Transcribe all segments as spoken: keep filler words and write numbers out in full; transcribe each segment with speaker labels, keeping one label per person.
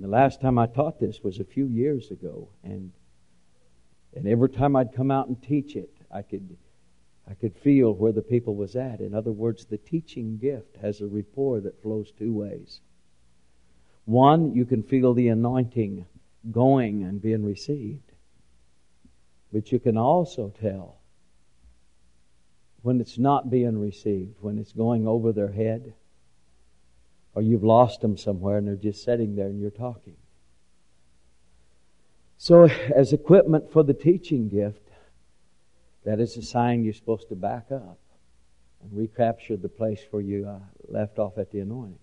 Speaker 1: The last time I taught this was a few years ago, and and every time I'd come out and teach it, I could I could feel where the people was at. In other words, the teaching gift has a rapport that flows two ways. One, you can feel the anointing going and being received. But you can also tell when it's not being received, when it's going over their head, or you've lost them somewhere and they're just sitting there and you're talking. So as equipment for the teaching gift, that is a sign you're supposed to back up and recapture the place where you uh, left off at the anointing.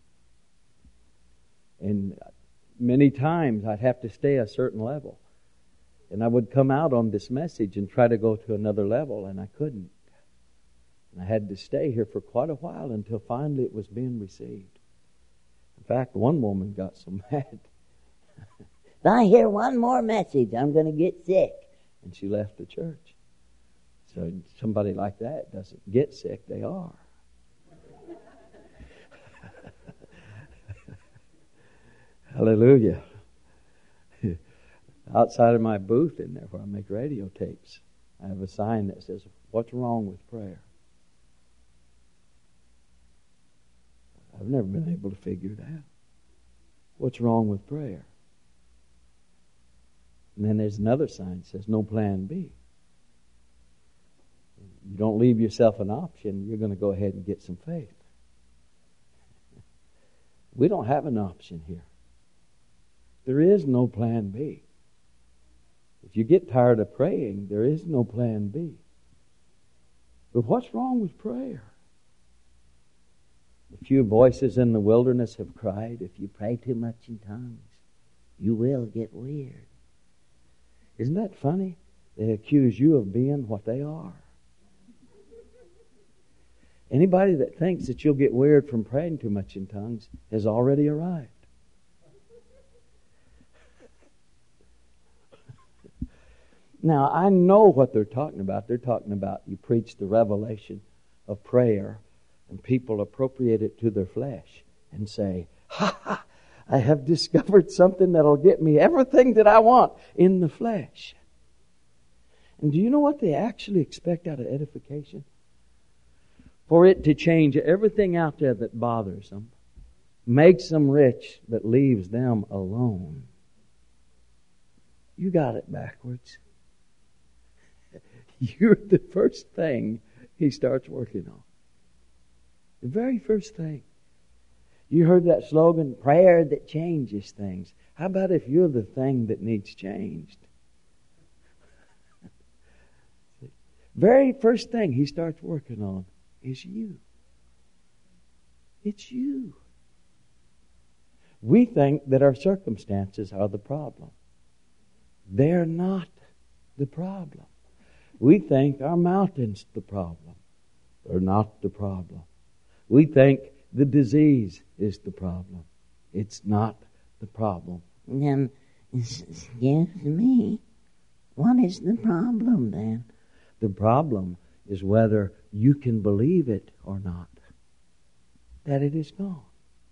Speaker 1: And many times I'd have to stay a certain level. And I would come out on this message and try to go to another level, and I couldn't. And I had to stay here for quite a while until finally it was being received. In fact, one woman got so mad.
Speaker 2: If I hear one more message, I'm going to get sick.
Speaker 1: And she left the church. So somebody like that doesn't get sick, they are. Hallelujah. Outside of my booth in there where I make radio tapes, I have a sign that says, "What's wrong with prayer?" I've never been able to figure it out. What's wrong with prayer? And then there's another sign that says, "No plan B." You don't leave yourself an option, you're going to go ahead and get some faith. We don't have an option here. There is no plan B. If you get tired of praying, there is no plan B. But what's wrong with prayer? A few voices in the wilderness have cried,
Speaker 2: If you pray too much in tongues, you will get weird.
Speaker 1: Isn't that funny? They accuse you of being what they are. Anybody that thinks that you'll get weird from praying too much in tongues has already arrived. Now, I know what they're talking about. They're talking about you preach the revelation of prayer and people appropriate it to their flesh and say, ha ha, I have discovered something that'll get me everything that I want in the flesh. And do you know what they actually expect out of edification? For it to change everything out there that bothers them, makes them rich, but leaves them alone. You got it backwards. You're the first thing he starts working on. The very first thing. You heard that slogan, prayer that changes things. How about if you're the thing that needs changed? Very first thing he starts working on is you. It's you. We think that our circumstances are the problem. They're not the problem. We think our mountain's the problem. They're not the problem. We think the disease is the problem. It's not the problem.
Speaker 2: Then, excuse me, what is the problem then?
Speaker 1: The problem is whether you can believe it or not, that it is gone.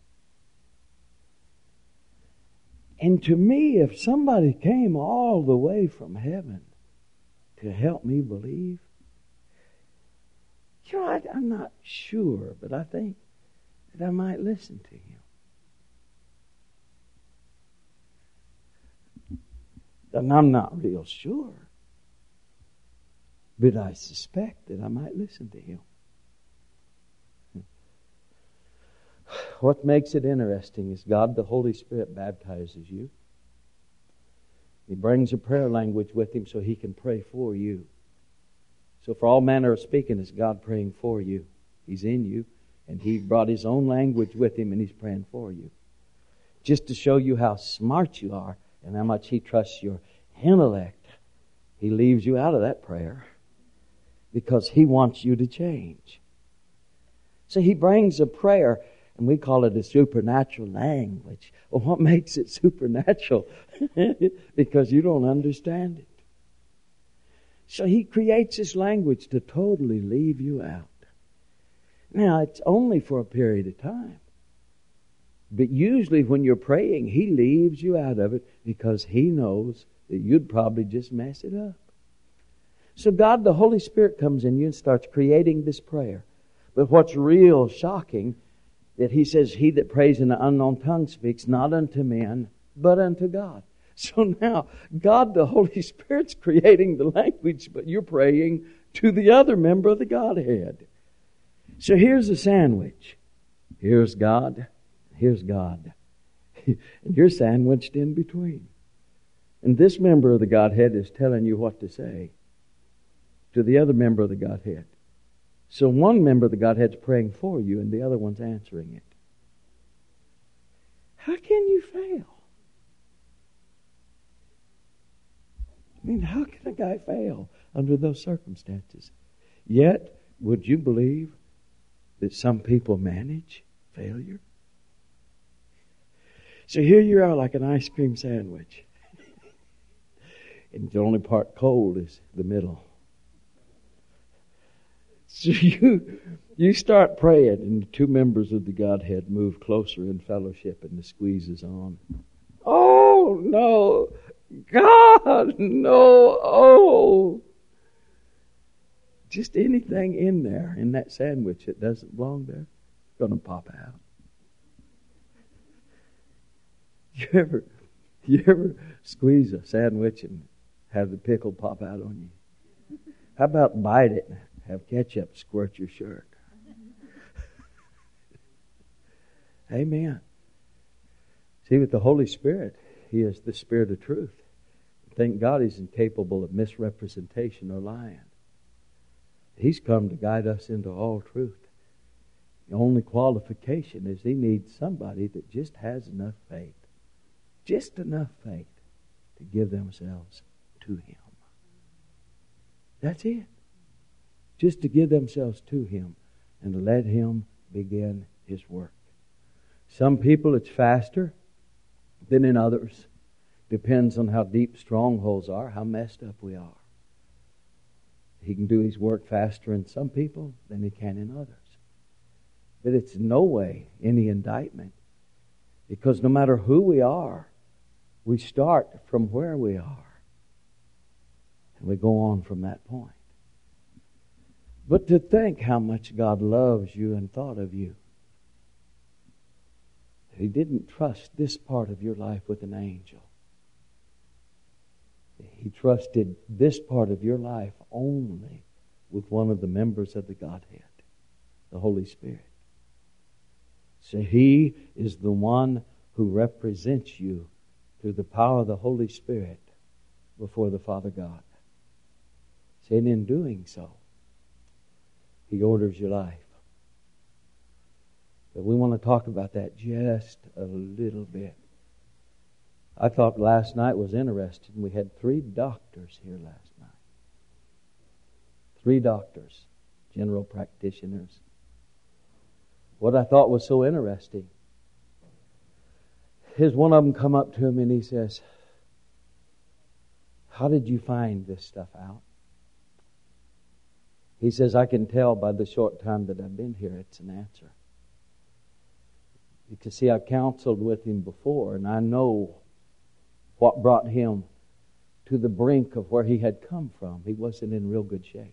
Speaker 1: And to me, if somebody came all the way from heaven to help me believe, you know, I, I'm not sure, but I think that I might listen to him. And I'm not real sure, but I suspect that I might listen to him. What makes it interesting is God, the Holy Spirit, baptizes you. He brings a prayer language with him so he can pray for you. So for all manner of speaking, it's God praying for you. He's in you, and he brought his own language with him, and he's praying for you. Just to show you how smart you are and how much he trusts your intellect, he leaves you out of that prayer because he wants you to change. So he brings a prayer, and we call it a supernatural language. Well, what makes it supernatural? Because you don't understand it. So he creates this language to totally leave you out. Now, it's only for a period of time. But usually when you're praying, He leaves you out of it because He knows that you'd probably just mess it up. So God, the Holy Spirit, comes in you and starts creating this prayer. But what's real shocking, that He says, He that prays in an unknown tongue speaks not unto men, but unto God. So now, God, the Holy Spirit's creating the language, but you're praying to the other member of the Godhead. So here's a sandwich. Here's God. Here's God. And you're sandwiched in between. And this member of the Godhead is telling you what to say to the other member of the Godhead. So one member of the Godhead's praying for you and the other one's answering it. How can you fail? I mean, how can a guy fail under those circumstances? Yet, would you believe that some people manage failure? So here you are like an ice cream sandwich. And the only part cold is the middle. So you, you start praying, and the two members of the Godhead move closer in fellowship, and the squeeze is on. Oh, no. God, no. Oh. Just anything in there, in that sandwich that doesn't belong there, going to pop out. You ever, you ever squeeze a sandwich and have the pickle pop out on you? How about bite it and have ketchup squirt your shirt? Amen. See, with the Holy Spirit, He is the Spirit of truth. Thank God He's incapable of misrepresentation or lying. He's come to guide us into all truth. The only qualification is He needs somebody that just has enough faith. Just enough faith to give themselves to Him. That's it. Just to give themselves to Him and to let Him begin His work. Some people it's faster than in others. Depends on how deep strongholds are, how messed up we are. He can do His work faster in some people than He can in others. But it's in no way any indictment. Because no matter who we are, we start from where we are. And we go on from that point. But to think how much God loves you and thought of you. He didn't trust this part of your life with an angel. He trusted this part of your life only with one of the members of the Godhead, the Holy Spirit. So He is the one who represents you through the power of the Holy Spirit before the Father God. See, and in doing so, He orders your life. But we want to talk about that just a little bit. I thought last night was interesting. We had three doctors here last night. Three doctors, general practitioners. What I thought was so interesting is one of them come up to him and he says, "How did you find this stuff out?" He says, "I can tell by the short time that I've been here, it's an answer." Because see, I've counseled with him before, and I know what brought him to the brink of where he had come from. He wasn't in real good shape.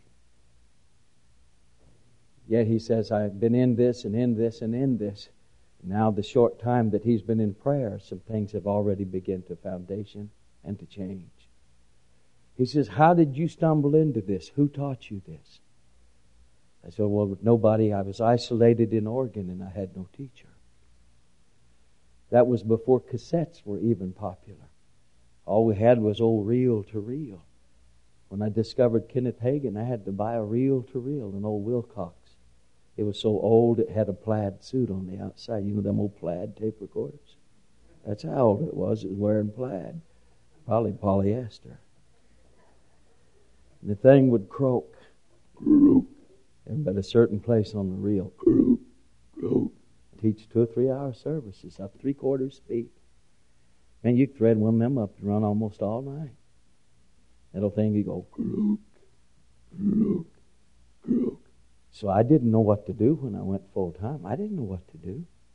Speaker 1: Yet he says, "I've been in this and in this and in this." Now the short time that he's been in prayer, some things have already begun to foundation and to change. He says, "How did you stumble into this? Who taught you this?" I said, "Well, nobody. I was isolated in Oregon and I had no teacher." That was before cassettes were even popular. All we had was old reel-to-reel. When I discovered Kenneth Hagin, I had to buy a reel-to-reel, an old Wilcox. It was so old it had a plaid suit on the outside. You know them old plaid tape recorders? That's how old it was. It was wearing plaid. Probably polyester. And the thing would croak. Croak. And at a certain place on the reel. Croak. Croak. Teach two or three hour services up three quarters speed. Man, you could thread one of them up and run almost all night. That'll thing you go croak, croak, croak. So I didn't know what to do when I went full time. I didn't know what to do.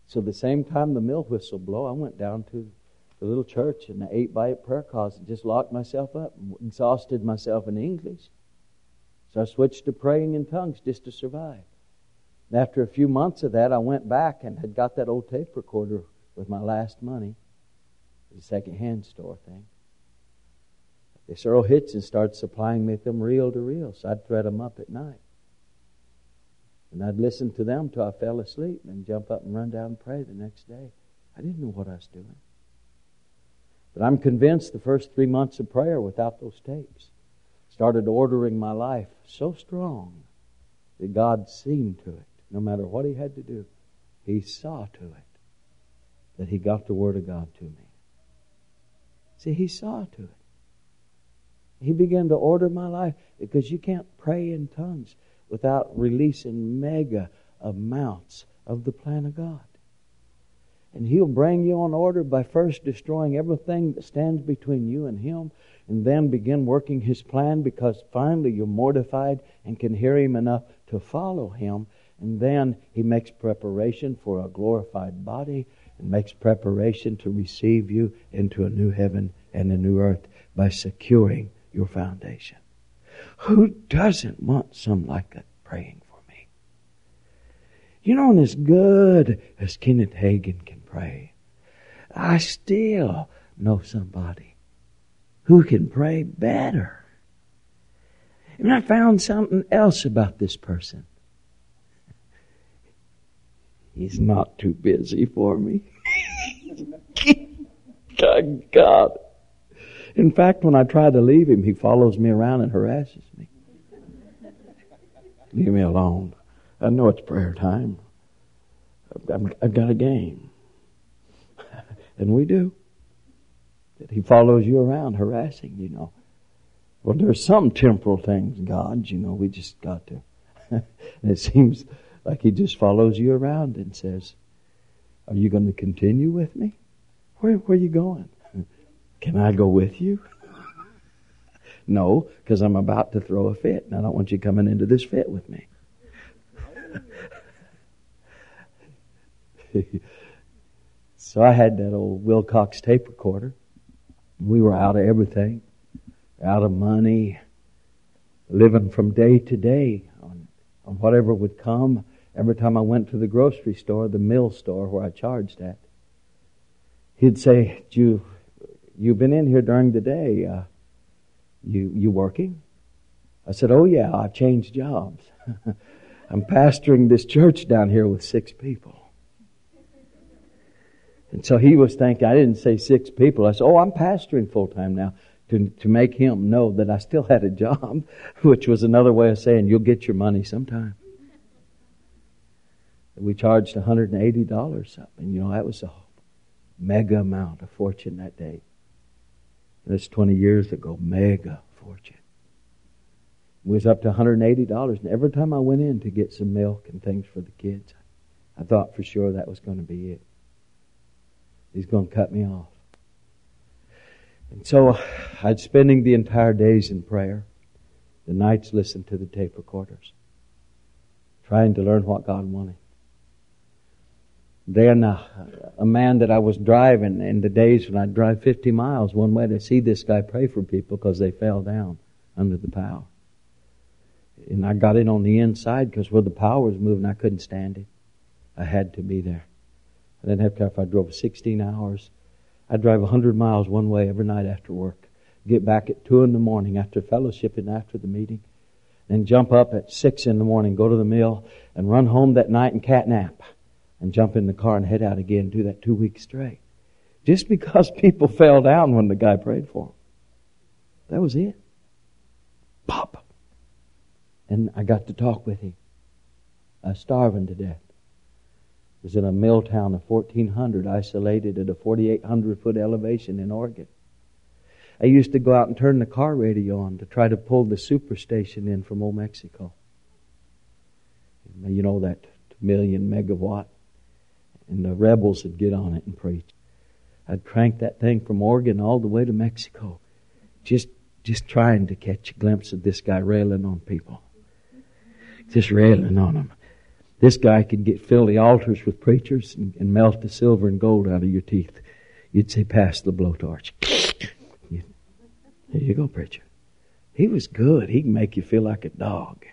Speaker 1: So the same time the mill whistle blow, I went down to the little church in the eight by eight prayer closet, just locked myself up, and exhausted myself in English. So I switched to praying in tongues just to survive. And after a few months of that, I went back and had got that old tape recorder with my last money. It was a second-hand store thing. This Earl Hitchens started supplying me with them reel to reel, so I'd thread them up at night. And I'd listen to them till I fell asleep and then jump up and run down and pray the next day. I didn't know what I was doing. But I'm convinced the first three months of prayer without those tapes started ordering my life so strong that God seen to it. No matter what He had to do, He saw to it that He got the Word of God to me. See, He saw to it. He began to order my life, because you can't pray in tongues without releasing mega amounts of the plan of God. And He'll bring you on order by first destroying everything that stands between you and Him, and then begin working His plan, because finally you're mortified and can hear Him enough to follow Him. And then He makes preparation for a glorified body and makes preparation to receive you into a new heaven and a new earth by securing your foundation. Who doesn't want some like that praying for me? You know, and as good as Kenneth Hagin can pray, I still know somebody who can pray better. And I found something else about this person. He's not too busy for me. God, God. In fact, when I try to leave him, he follows me around and harasses me. Leave me alone. I know it's prayer time. I've, I've got a game. And we do. He follows you around, harassing, you know. Well, there's some temporal things, God, you know, we just got to. And it seems like He just follows you around and says, are you going to continue with me? Where, where are you going? Can I go with you? No, because I'm about to throw a fit, and I don't want you coming into this fit with me. So I had that old Wilcox tape recorder. We were out of everything, out of money, living from day to day on, on whatever would come. Every time I went to the grocery store, the mill store where I charged at, he'd say, you, you've been in here during the day. Uh, you, you working? I said, oh yeah, I've changed jobs. I'm pastoring this church down here with six people. And so he was thinking, I didn't say six people. I said, oh, I'm pastoring full time now, to, to make him know that I still had a job, which was another way of saying, you'll get your money sometime. We charged one hundred eighty dollars something. You know, that was a mega amount of fortune that day. That's twenty years ago. Mega fortune. It was up to one hundred eighty dollars. And every time I went in to get some milk and things for the kids, I thought for sure that was going to be it. He's going to cut me off. And so I'd spending the entire days in prayer. The nights listened to the tape recorders, trying to learn what God wanted. Then uh, a man that I was driving in the days when I'd drive fifty miles one way to see this guy pray for people because they fell down under the power. And I got in on the inside because where the power was moving, I couldn't stand it. I had to be there. I didn't have to. If I drove sixteen hours, I'd drive one hundred miles one way every night after work. Get back at two in the morning after fellowship and after the meeting. Then jump up at six in the morning, go to the mill, and run home that night and cat nap. And jump in the car and head out again, do that two weeks straight. Just because people fell down when the guy prayed for them. That was it. Pop. And I got to talk with him. I was starving to death. It was in a mill town of fourteen hundred, isolated at a forty-eight hundred foot elevation in Oregon. I used to go out and turn the car radio on to try to pull the superstation in from old Mexico. You know, that million megawatt. And the rebels would get on it and preach. I'd crank that thing from Oregon all the way to Mexico. Just just trying to catch a glimpse of this guy railing on people. Just railing on them. This guy could get fill the altars with preachers and, and melt the silver and gold out of your teeth. You'd say, pass the blowtorch. There you go, preacher. He was good. He can make you feel like a dog.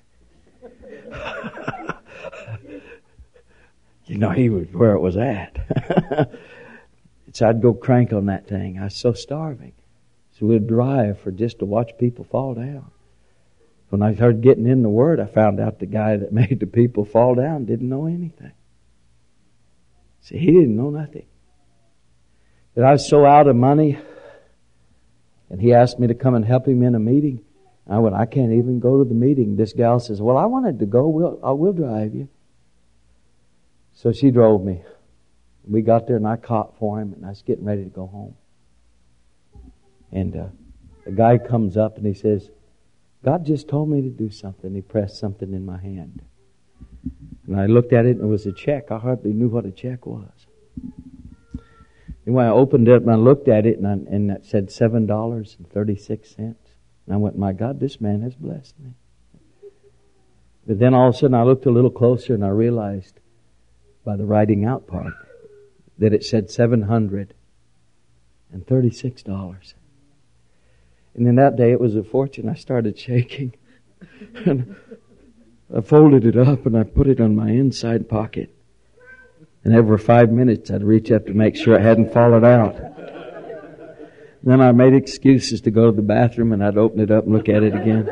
Speaker 1: You know, he was where it was at. So I'd go crank on that thing. I was so starving. So we'd drive for just to watch people fall down. When I started getting in the Word, I found out the guy that made the people fall down didn't know anything. See, he didn't know nothing. But I was so out of money, and he asked me to come and help him in a meeting. I went, I can't even go to the meeting. This gal says, well, I wanted to go. We'll, I will drive you. So she drove me. We got there and I caught for him and I was getting ready to go home. And uh, the guy comes up and he says, God just told me to do something. He pressed something in my hand. And I looked at it and it was a check. I hardly knew what a check was. Anyway, I opened it and I looked at it and, I, and it said seven dollars and thirty-six cents. And I went, my God, this man has blessed me. But then all of a sudden I looked a little closer and I realized by the writing out part that it said seven hundred thirty-six dollars. And then that day it was a fortune. I started shaking. And I folded it up and I put it on my inside pocket. And every five minutes I'd reach up to make sure it hadn't fallen out. Then I made excuses to go to the bathroom and I'd open it up and look at it again.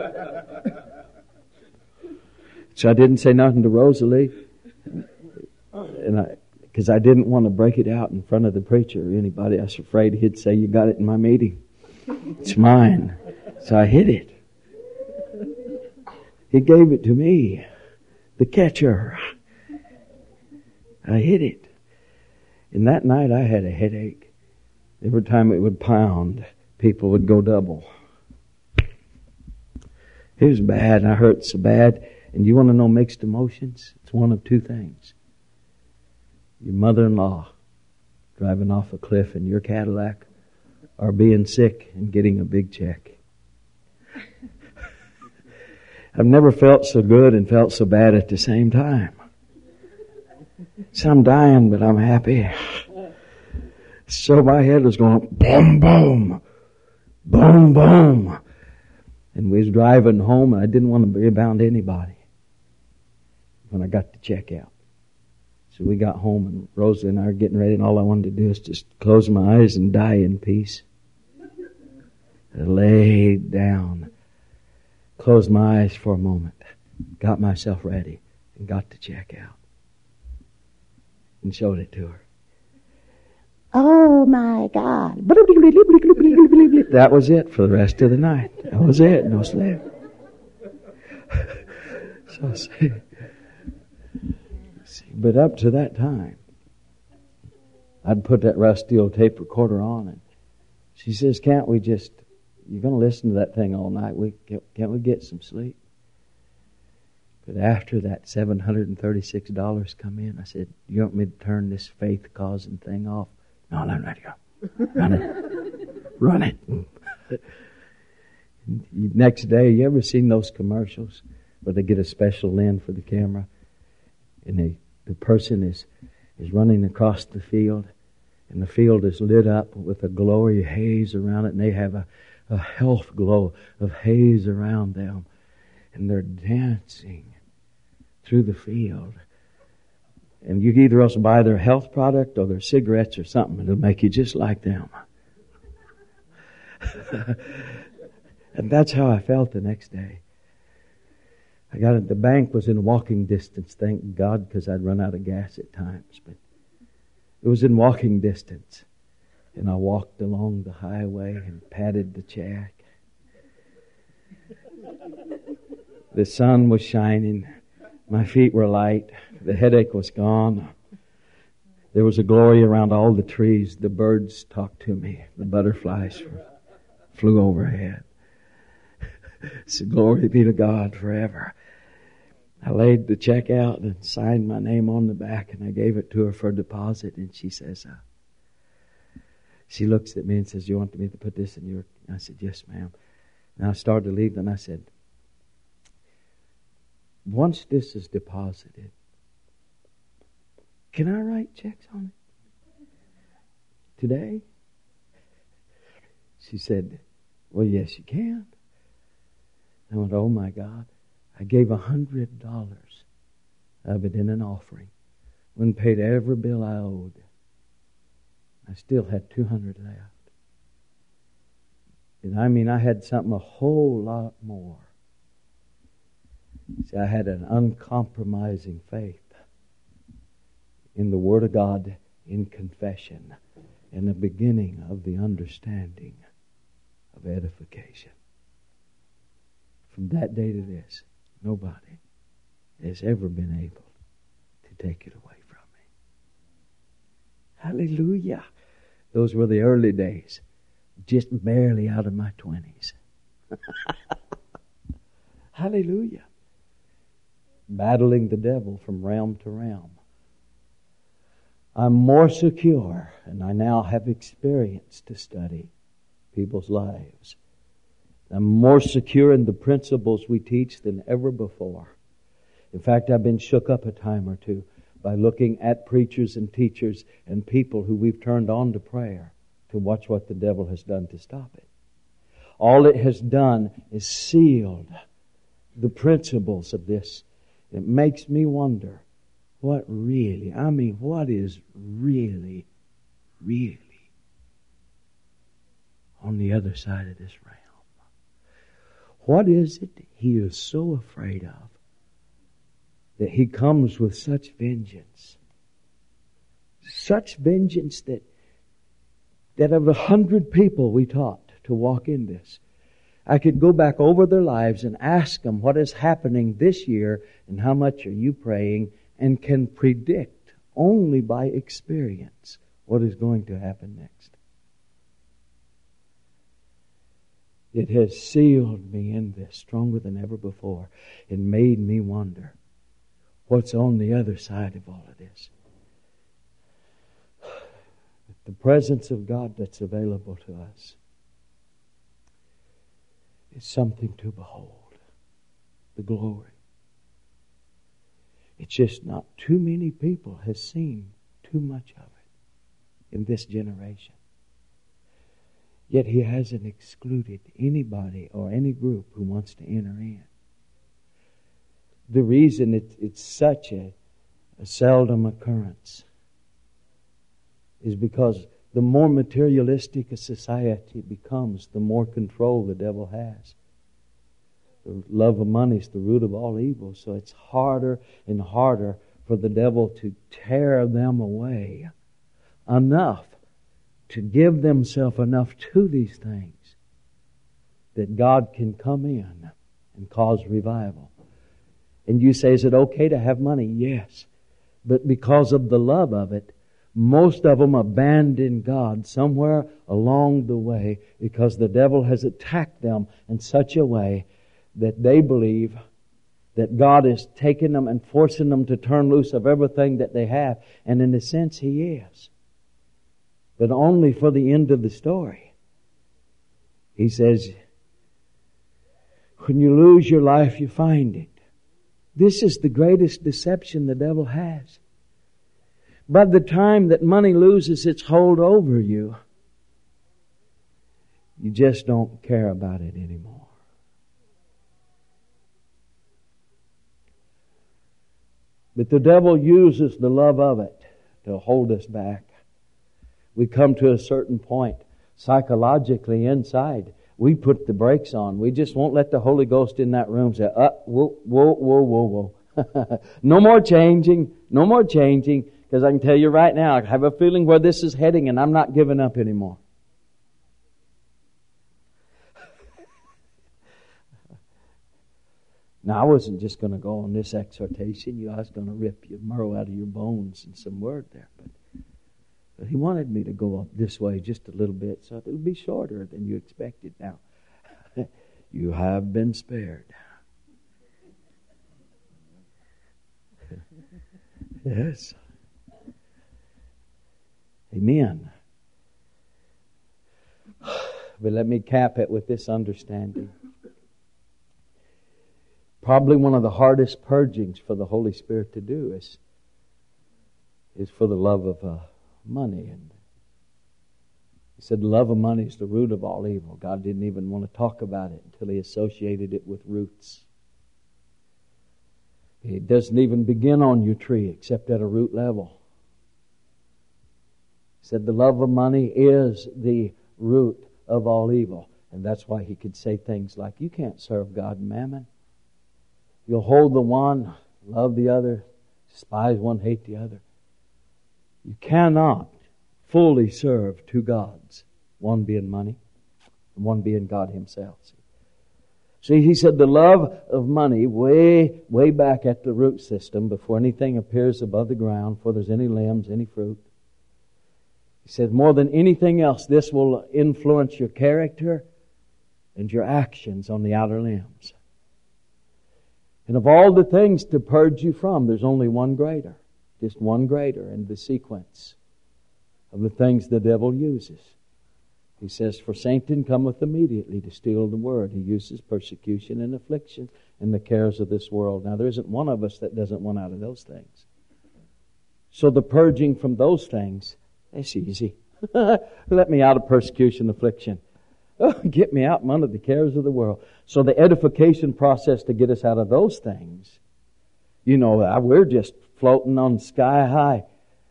Speaker 1: So I didn't say nothing to Rosalie. And I, because I didn't want to break it out in front of the preacher or anybody. I was afraid he'd say, you got it in my meeting. It's mine. So I hid it. He gave it to me, the catcher. I hid it. And that night I had a headache. Every time it would pound, people would go double. It was bad, and I hurt so bad. And you want to know mixed emotions? It's one of two things. Your mother-in-law driving off a cliff in your Cadillac, or being sick and getting a big check. I've never felt so good and felt so bad at the same time. So I'm dying, but I'm happy. So my head was going boom, boom, boom, boom. And we was driving home, and I didn't want to be around anybody when I got the check out. So we got home, and Rosa and I were getting ready, and all I wanted to do is just close my eyes and die in peace. I laid down, closed my eyes for a moment, got myself ready, and got the check out. And showed it to her.
Speaker 2: Oh my God.
Speaker 1: That was it for the rest of the night. That was it. No sleep. So see, see, but up to that time, I'd put that rusty old tape recorder on, and she says, "Can't we just? You're going to listen to that thing all night. We can't, can't we get some sleep?" But after that seven hundred thirty-six dollars come in, I said, "You want me to turn this faith-causing thing off?" "No, I'm ready to go. Run it. Run it." Next day, you ever seen those commercials where they get a special lens for the camera and they, the person is, is running across the field and the field is lit up with a glory haze around it, and they have a, a health glow of haze around them, and they're dancing through the field. And you can either else buy their health product or their cigarettes or something, and it'll make you just like them. And that's how I felt the next day. I got it. The bank was in walking distance, thank God, because I'd run out of gas at times. But it was in walking distance. And I walked along the highway and patted the check. The sun was shining. My feet were light. The headache was gone. There was a glory around all the trees. The birds talked to me. The butterflies flew overhead. So glory be to God forever. I laid the check out and signed my name on the back, and I gave it to her for deposit. And she says, uh, she looks at me and says, "You want me to put this in your..." I said, "Yes, ma'am." And I started to leave, and I said, "Once this is deposited, Can I write checks on it today? She said, well, yes, you can. I went, oh my God. I gave a hundred dollars of it in an offering. When paid every bill I owed. I still had two hundred left. And I mean, I had something a whole lot more. See, I had an uncompromising faith in the Word of God, in confession, and the beginning of the understanding of edification. From that day to this, nobody has ever been able to take it away from me. Hallelujah. Those were the early days, just barely out of my twenties. Hallelujah. Battling the devil from realm to realm. I'm more secure, and I now have experience to study people's lives. I'm more secure in the principles we teach than ever before. In fact, I've been shook up a time or two by looking at preachers and teachers and people who we've turned on to prayer to watch what the devil has done to stop it. All it has done is sealed the principles of this. It makes me wonder what really, I mean, what is really, really on the other side of this realm? What is it he is so afraid of that he comes with such vengeance? Such vengeance that that of a hundred people we taught to walk in this, I could go back over their lives and ask them what is happening this year and how much are you praying, and can predict only by experience what is going to happen next. It has sealed me in this stronger than ever before and made me wonder what's on the other side of all of this. The presence of God that's available to us is something to behold. The glory. It's just not too many people has seen too much of it in this generation. Yet He hasn't excluded anybody or any group who wants to enter in. The reason it, it's such a, a seldom occurrence is because the more materialistic a society becomes, the more control the devil has. The love of money is the root of all evil, so it's harder and harder for the devil to tear them away enough to give themselves enough to these things that God can come in and cause revival. And you say, is it okay to have money? Yes. But because of the love of it, most of them abandon God somewhere along the way because the devil has attacked them in such a way that they believe that God is taking them and forcing them to turn loose of everything that they have. And in a sense, He is. But only for the end of the story. He says, when you lose your life, you find it. This is the greatest deception the devil has. By the time that money loses its hold over you, you just don't care about it anymore. But the devil uses the love of it to hold us back. We come to a certain point, psychologically inside, we put the brakes on. We just won't let the Holy Ghost in that room say, uh, whoa, whoa, whoa, whoa, whoa. No more changing, no more changing, because I can tell you right now, I have a feeling where this is heading and I'm not giving up anymore. Now, I wasn't just going to go on this exhortation. You know, I was going to rip your marrow out of your bones and some word there. But, but He wanted me to go up this way just a little bit so it'll be shorter than you expected. Now, you have been spared. Yes. Amen. But let me cap it with this understanding. Probably one of the hardest purgings for the Holy Spirit to do is, is for the love of uh, money. And he said the love of money is the root of all evil. God didn't even want to talk about it until He associated it with roots. It doesn't even begin on your tree except at a root level. He said the love of money is the root of all evil. And that's why He could say things like, you can't serve God and mammon. You'll hold the one, love the other, despise one, hate the other. You cannot fully serve two gods, one being money and one being God Himself. See, He said the love of money way, way back at the root system before anything appears above the ground, before there's any limbs, any fruit. He said more than anything else, this will influence your character and your actions on the outer limbs. And of all the things to purge you from, there's only one greater. Just one greater in the sequence of the things the devil uses. He says, for Satan cometh immediately to steal the word. He uses persecution and affliction and the cares of this world. Now, there isn't one of us that doesn't want out of those things. So the purging from those things, that's easy. Let me out of persecution, affliction. Oh, get me out from under the cares of the world. So the edification process to get us out of those things, you know, we're just floating on sky high.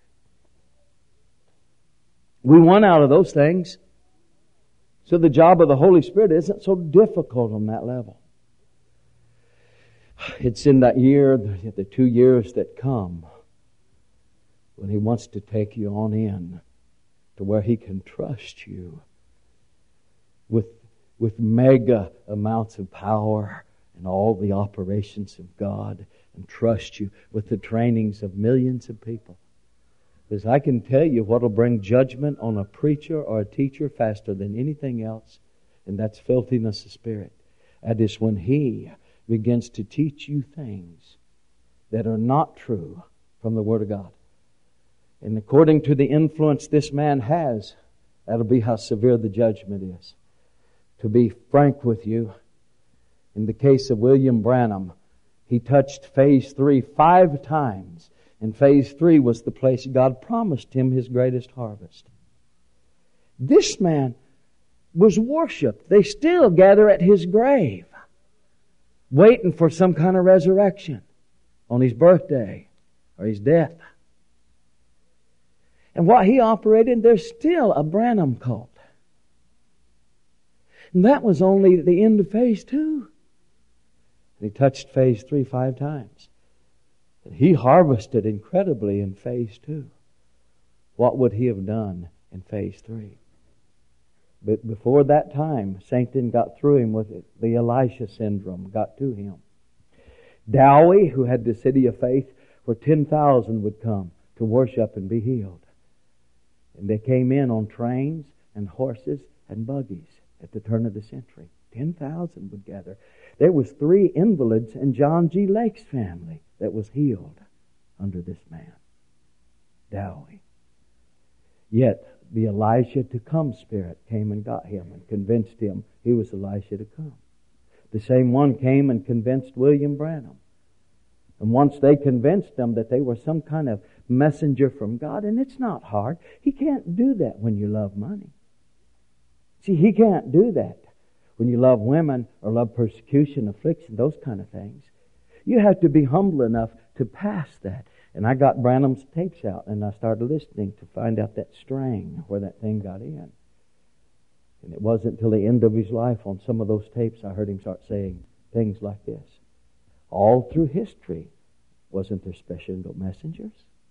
Speaker 1: We want out of those things. So the job of the Holy Spirit isn't so difficult on that level. It's in that year, the two years that come, when He wants to take you on in to where He can trust you with, with mega amounts of power and all the operations of God, and trust you with the trainings of millions of people. Because I can tell you what will bring judgment on a preacher or a teacher faster than anything else, and that's filthiness of spirit. That is when he begins to teach you things that are not true from the Word of God. And according to the influence this man has, that'll be how severe the judgment is. To be frank with you, in the case of William Branham, he touched phase three five times. And phase three was the place God promised him His greatest harvest. This man was worshipped. They still gather at his grave, waiting for some kind of resurrection on his birthday or his death. And what he operated, there's still a Branham cult. And that was only the end of phase two. And he touched phase three five times. He harvested incredibly in phase two. What would he have done in phase three? But before that time, Satan got through him with it. The Elisha syndrome got to him. Dowie, who had the city of faith, where ten thousand would come to worship and be healed. And they came in on trains and horses and buggies at the turn of the century. ten thousand would gather. There was three invalids in John G. Lake's family that was healed under this man, Dowie. Yet the Elijah to come spirit came and got him and convinced him he was Elisha to come. The same one came and convinced William Branham. And once they convinced them that they were some kind of messenger from God, and it's not hard. He can't do that when you love money. See, he can't do that when you love women or love persecution, affliction, those kind of things. You have to be humble enough to pass that. And I got Branham's tapes out and I started listening to find out that string where that thing got in. And it wasn't until the end of his life on some of those tapes I heard him start saying things like this. All through history, wasn't there special messengers?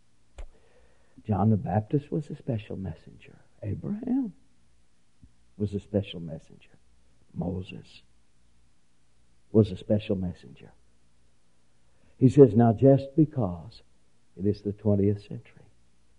Speaker 1: John the Baptist was a special messenger. Abraham was a special messenger. Moses was a special messenger. He says, now just because it is the twentieth century,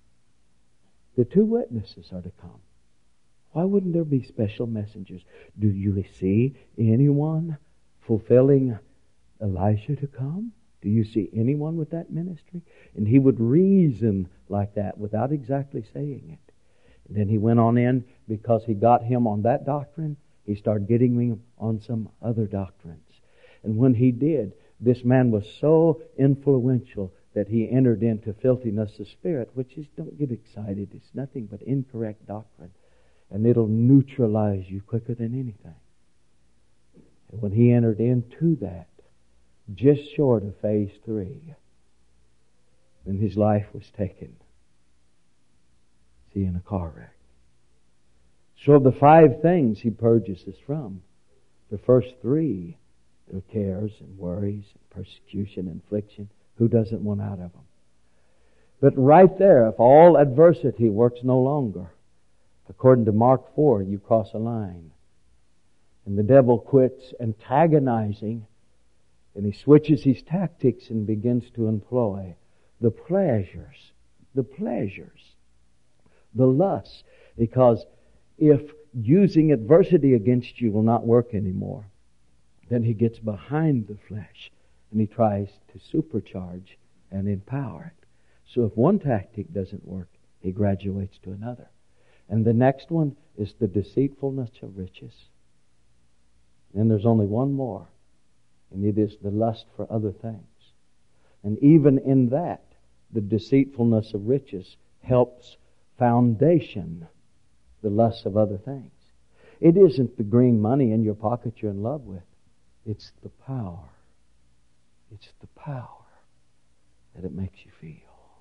Speaker 1: the two witnesses are to come. Why wouldn't there be special messengers? Do you see anyone fulfilling Elisha to come? Do you see anyone with that ministry? And he would reason like that without exactly saying it. And then he went on in, because he got him on that doctrine, he started getting him on some other doctrines. And when he did, this man was so influential that he entered into filthiness of spirit, which is, don't get excited, it's nothing but incorrect doctrine. And it'll neutralize you quicker than anything. And when he entered into that, just short of phase three, then his life was taken. See, in a car wreck. So of the five things he purges us from, the first three are cares and worries and persecution and affliction. Who doesn't want out of them? But right there, if all adversity works no longer, according to Mark four, you cross a line. And the devil quits antagonizing, and he switches his tactics and begins to employ the pleasures, the pleasures, the lusts. Because if using adversity against you will not work anymore, then he gets behind the flesh and he tries to supercharge and empower it. So if one tactic doesn't work, he graduates to another. And the next one is the deceitfulness of riches. Then there's only one more, and it is the lust for other things. And even in that, the deceitfulness of riches helps foundation the lust of other things. It isn't the green money in your pocket you're in love with. It's the power. It's the power that it makes you feel.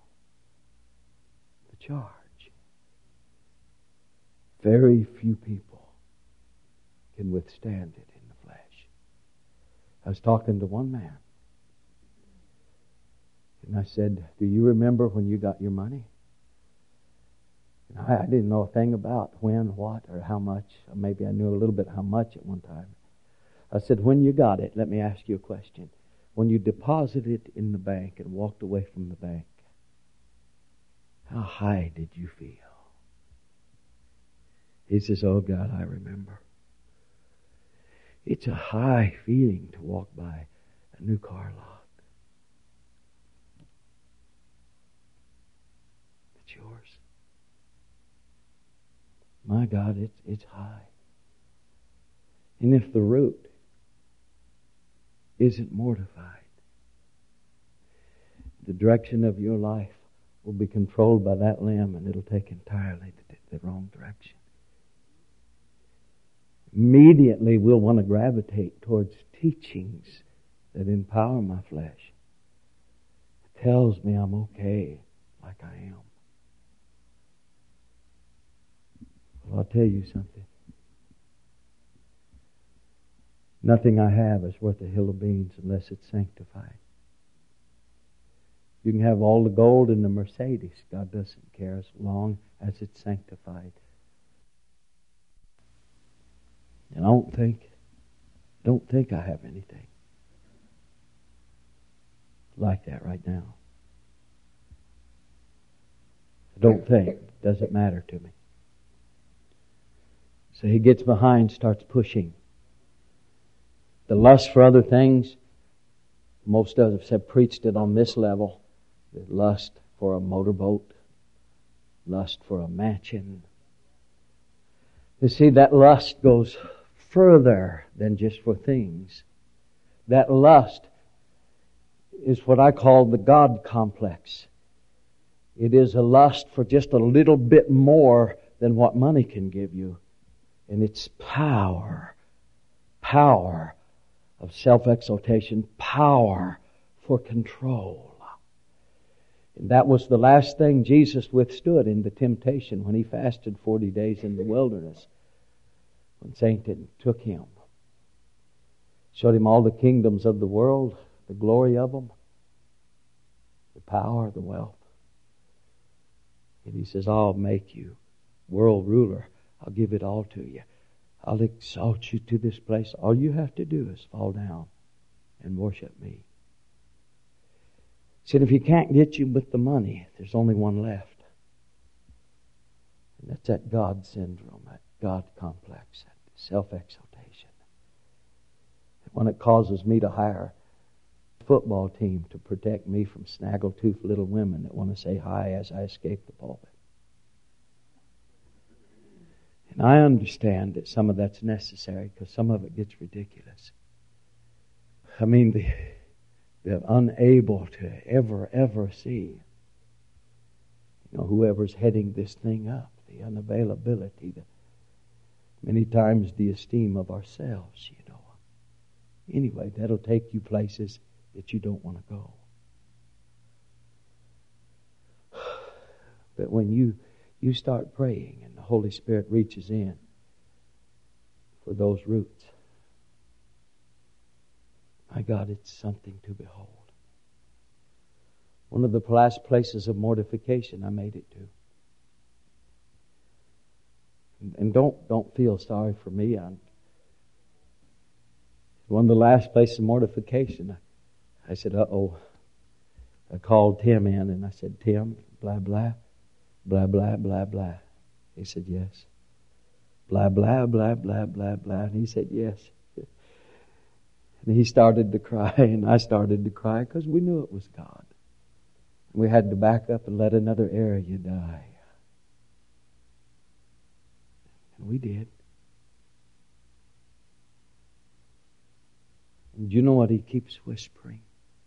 Speaker 1: The charge. Very few people can withstand it in the flesh. I was talking to one man, and I said, do you remember when you got your money? And I, I didn't know a thing about when, what, or how much. Or maybe I knew a little bit how much at one time. I said, when you got it, let me ask you a question. When you deposited it in the bank and walked away from the bank, how high did you feel? He says, oh God, I remember. It's a high feeling to walk by a new car lot. It's yours. My God, it's, it's high. And if the root isn't mortified, the direction of your life will be controlled by that limb, and it'll take entirely the, the wrong direction. Immediately we'll want to gravitate towards teachings that empower my flesh. It tells me I'm okay like I am. Well, I'll tell you something. Nothing I have is worth a hill of beans unless it's sanctified. You can have all the gold in the Mercedes. God doesn't care as long as it's sanctified. And I don't think, don't think I have anything like that right now. I don't think. It doesn't matter to me. So he gets behind, starts pushing. The lust for other things, most of us have preached it on this level. The lust for a motorboat, lust for a mansion. You see, that lust goes further than just for things. That lust is what I call the God complex. It is a lust for just a little bit more than what money can give you. And it's power. Power of self-exaltation. Power for control. And that was the last thing Jesus withstood in the temptation when he fasted forty days in the wilderness. When Satan took him. Showed him all the kingdoms of the world, the glory of them, the power, the wealth. And he says, I'll make you world ruler. I'll give it all to you. I'll exalt you to this place. All you have to do is fall down and worship me. He said, if he can't get you with the money, there's only one left. And that's that God syndrome, that God complex, that self-exaltation. When it causes me to hire a football team to protect me from snaggletooth little women that want to say hi as I escape the pulpit. And I understand that some of that's necessary because some of it gets ridiculous. I mean, the They're unable to ever, ever see. You know, whoever's heading this thing up, the unavailability, the, many times the esteem of ourselves, you know. Anyway, that'll take you places that you don't want to go. But when you, you start praying and the Holy Spirit reaches in for those roots, my God, it's something to behold. One of the last places of mortification I made it to. And, and don't don't feel sorry for me. I'm, one of the last places of mortification, I, I said, uh-oh. I called Tim in and I said, Tim, blah, blah, blah, blah, blah, blah. He said, yes. Blah, blah, blah, blah, blah, blah. And he said, yes. And he started to cry, and I started to cry because we knew it was God. We had to back up and let another area die. And we did. And you know what he keeps whispering?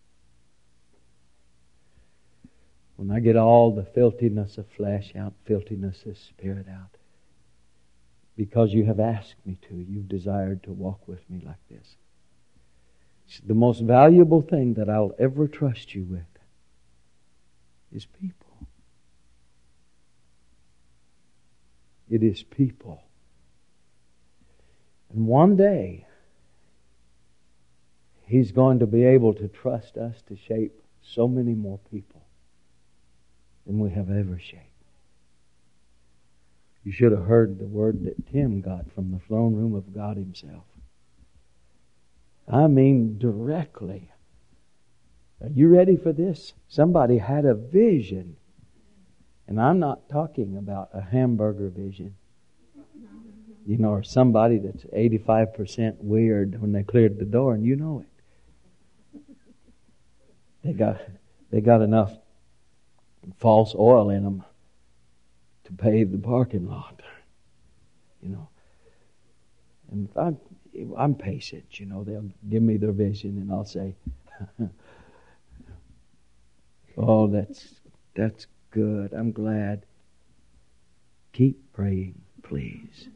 Speaker 1: When I get all the filthiness of flesh out, filthiness of spirit out, because you have asked me to, you've desired to walk with me like this. The most valuable thing that I'll ever trust you with is people. It is people. And one day, He's going to be able to trust us to shape so many more people than we have ever shaped. You should have heard the word that Tim got from the throne room of God Himself. I mean, directly. Are you ready for this? Somebody had a vision. And I'm not talking about a hamburger vision. You know, or somebody that's eighty-five percent weird when they cleared the door, and you know it. They got, they got enough false oil in them to pave the parking lot. You know. And if I'm, I'm patient, you know. They'll give me their vision and I'll say, oh, that's that's good. I'm glad. Keep praying, please.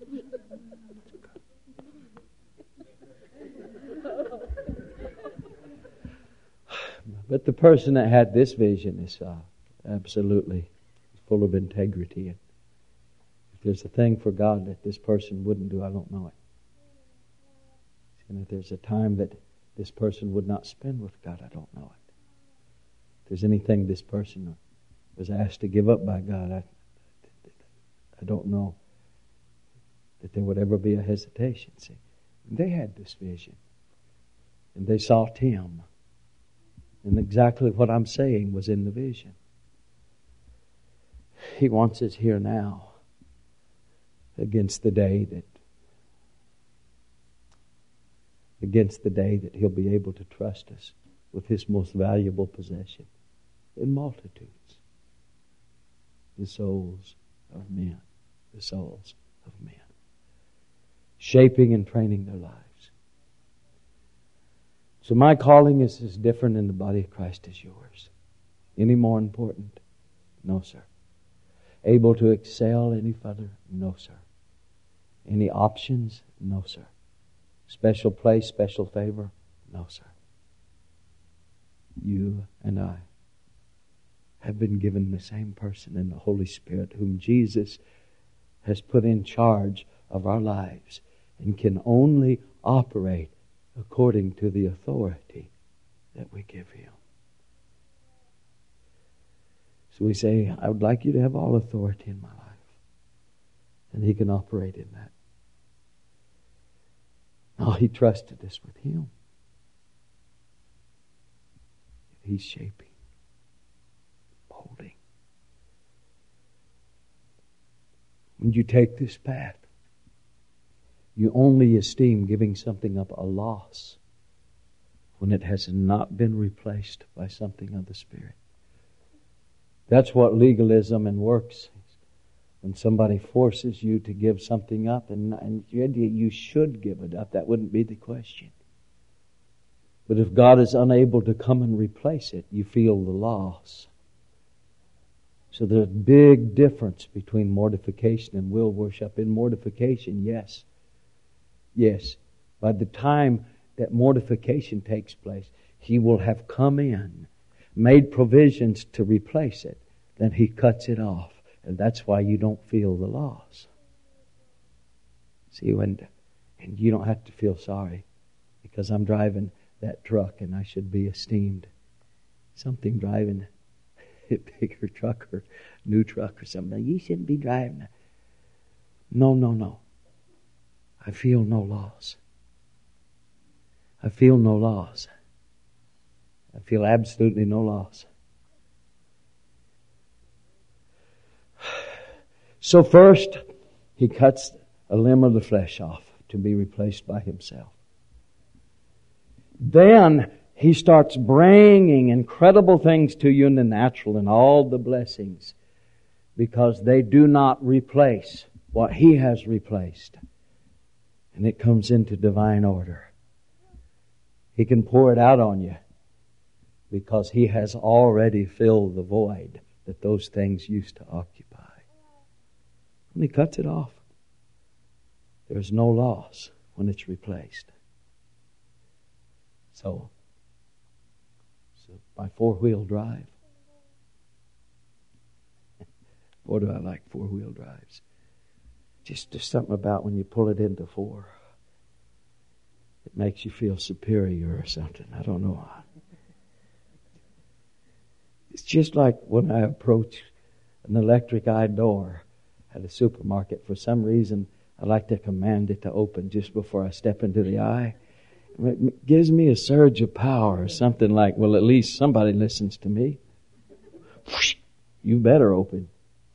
Speaker 1: But the person that had this vision is uh, absolutely full of integrity. And if there's a thing for God that this person wouldn't do, I don't know it. And if there's a time that this person would not spend with God, I don't know it. If there's anything this person was asked to give up by God, I, I don't know that there would ever be a hesitation. See, and they had this vision. And they saw Tim. And exactly what I'm saying was in the vision. He wants us here now against the day that against the day that He'll be able to trust us with His most valuable possession in multitudes. The souls of men. The souls of men. Shaping and training their lives. So my calling is as different in the body of Christ as yours. Any more important? No, sir. Able to excel any further? No, sir. Any options? No, sir. Special place, special favor? No, sir. You and I have been given the same person in the Holy Spirit whom Jesus has put in charge of our lives and can only operate according to the authority that we give Him. So we say, I would like you to have all authority in my life. And He can operate in that. Oh, He trusted us with Him. He's shaping, molding. When you take this path, you only esteem giving something up a loss when it has not been replaced by something of the Spirit. That's what legalism and works is. When somebody forces you to give something up, and, and you should give it up, that wouldn't be the question. But if God is unable to come and replace it, you feel the loss. So there's a big difference between mortification and will worship. In mortification, yes, yes, by the time that mortification takes place, He will have come in, made provisions to replace it. Then He cuts it off. And that's why you don't feel the loss. See, when, and you don't have to feel sorry, because I'm driving that truck and I should be esteemed. Something driving a bigger truck or new truck or something. You shouldn't be driving that. No, no, no. I feel no loss. I feel no loss. I feel absolutely no loss. So first, He cuts a limb of the flesh off to be replaced by Himself. Then He starts bringing incredible things to you in the natural and all the blessings, because they do not replace what He has replaced. And it comes into divine order. He can pour it out on you because He has already filled the void that those things used to occupy. And He cuts it off. There's no loss when it's replaced. So, so by four-wheel drive. Boy, do I like four-wheel drives. Just there's something about when you pull it into four. It makes you feel superior or something. I don't know. It's just like when I approach an electric eye door at a supermarket. For some reason, I like to command it to open just before I step into the eye. It gives me a surge of power or something like, well, at least somebody listens to me. You better open.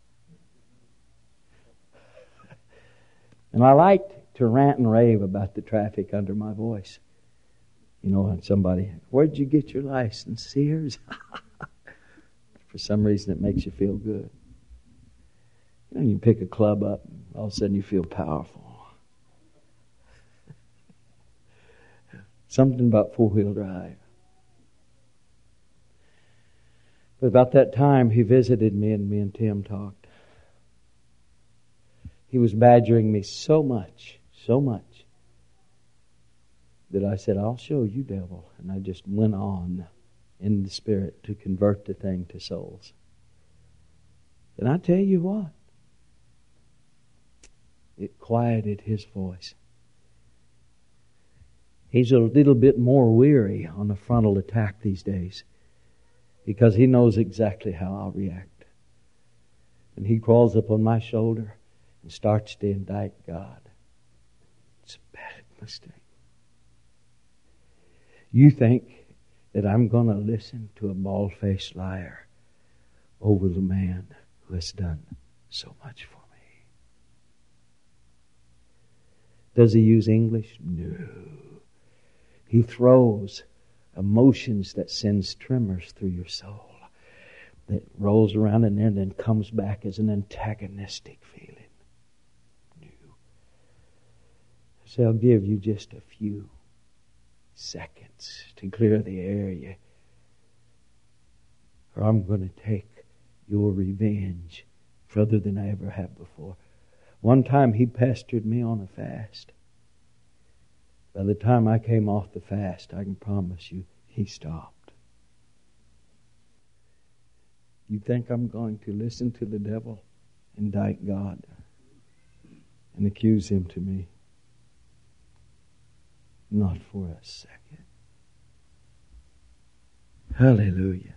Speaker 1: And I like to rant and rave about the traffic under my voice. You know, when somebody, where'd you get your license? Sears? For some reason, it makes you feel good. You know, you pick a club up, and all of a sudden you feel powerful. Something about four-wheel drive. But about that time, He visited me, and me and Tim talked. He was badgering me so much, so much, that I said, I'll show you, devil. And I just went on in the Spirit to convert the thing to souls. And I tell you what, it quieted his voice. He's a little bit more weary on a frontal attack these days because he knows exactly how I'll react. And he crawls up on my shoulder and starts to indict God. It's a bad mistake. You think that I'm going to listen to a bald-faced liar over the man who has done so much for me? Does he use English? No. He throws emotions that sends tremors through your soul, that rolls around in there and then comes back as an antagonistic feeling. No. So I'll give you just a few seconds to clear the area, or I'm going to take your revenge further than I ever have before. One time he pestered me on a fast. By the time I came off the fast, I can promise you, he stopped. You think I'm going to listen to the devil indict God and accuse him to me? Not for a second. Hallelujah.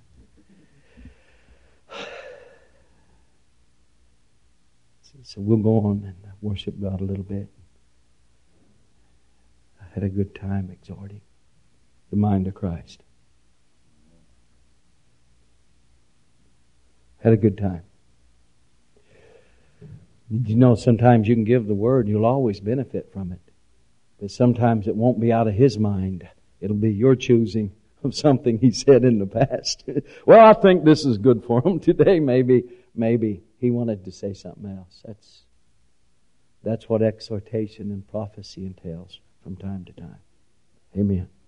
Speaker 1: So we'll go on and worship God a little bit. I had a good time exhorting the mind of Christ. Had a good time. Did you know sometimes you can give the word, you'll always benefit from it. But sometimes it won't be out of His mind. It'll be your choosing of something He said in the past. Well, I think this is good for him today. Maybe, maybe He wanted to say something else. That's, that's what exhortation and prophecy entails from time to time. Amen.